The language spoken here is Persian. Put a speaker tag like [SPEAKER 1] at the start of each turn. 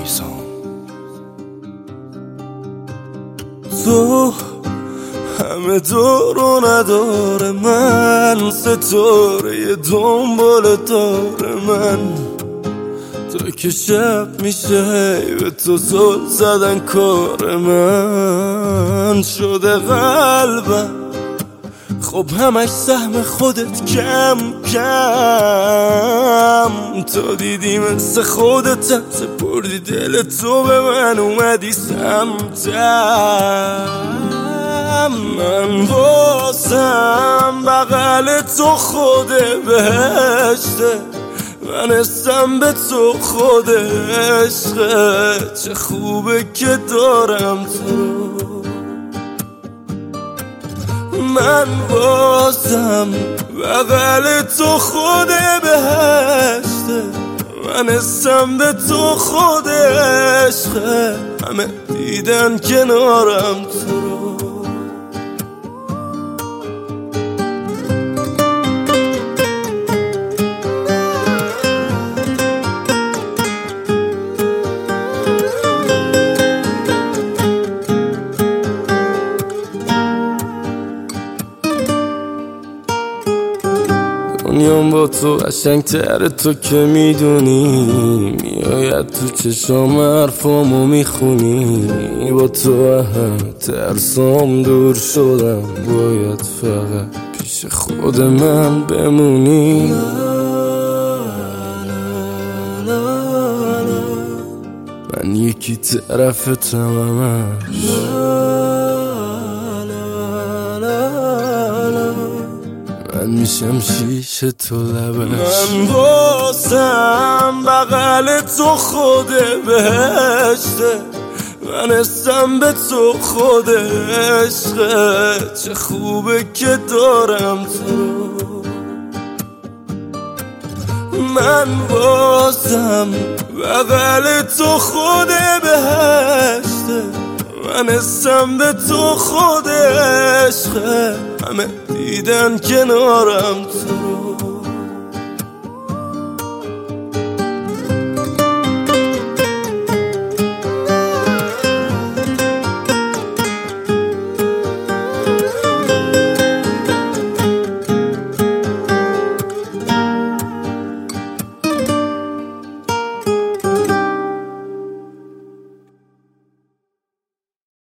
[SPEAKER 1] میسان.
[SPEAKER 2] تو همه دورو نداره، من ستاره دنبال داره من. تو که شب میشه به تو زل زدن کار من شده قلبم. خب همش سهم خودت کم کم، تو دیدی مثل خودتم، سپردی دل تو به من، اومدی سمتم. من واسم بغل تو خود بهشته، من اسم به تو خود عشقه. چه خوبه که دارم تو، من واسم بغل تو خود بهشته، من اسم به تو خود عشقه. همه دیدن کنارم تو رو. دنیام با تو قشنگ تره، تو که میدونی، میاید تو چشام حرفامو میخونی. با تو هم ترسام دور شدم، باید فقط پیش خود من بمونی. من یکی طرفتم همش، من میشم شیشه تو لبش. من واسم بغل تو خود بهشته، من اسم به تو خود عشقه. چه خوبه که دارم تو، من واسم بغل تو خود بهشته، من اسم به تو خود عشقه. همه دیدن کنارم تو.